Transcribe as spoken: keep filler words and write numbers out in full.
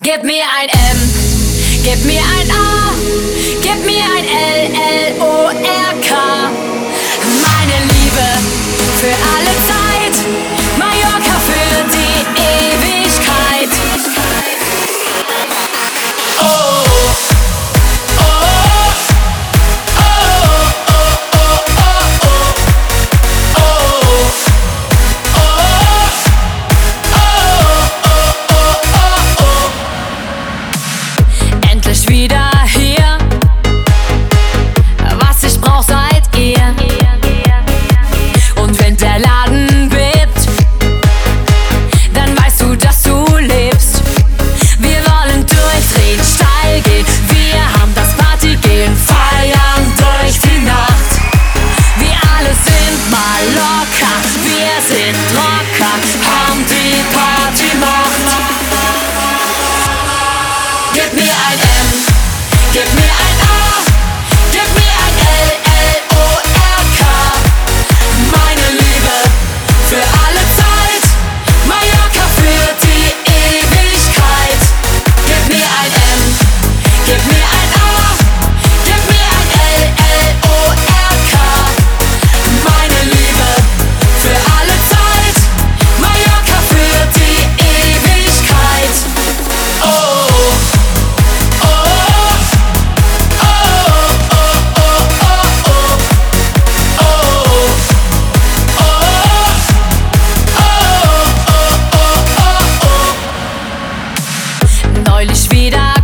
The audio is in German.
Gib mir ein M, gib mir ein A, gib mir ein L, L, O, R, K. Meine Liebe für alle Zeit, Mallorca für die Ewigkeit. Oh. Wieder hier, was ich brauch seid ihr. Und wenn der Laden bebt, dann weißt du, dass du lebst. Wir wollen durchdrehen, steil gehen, wir haben das Partygehen, feiern durch die Nacht. Wir alle sind mal locker, wir sind Rocker, haben die Partymacht. Gib mir ein M, gib mir ein A, gib mir ein L, L, O, R, K. Meine Liebe für alle Zeit, Mallorca für die Ewigkeit. Gib mir ein M, gib mir ein A, gib mir ein L, L, O, R, K. Meine Liebe für alle Zeit, Mallorca für die Ewigkeit. Oh. Neulich wieder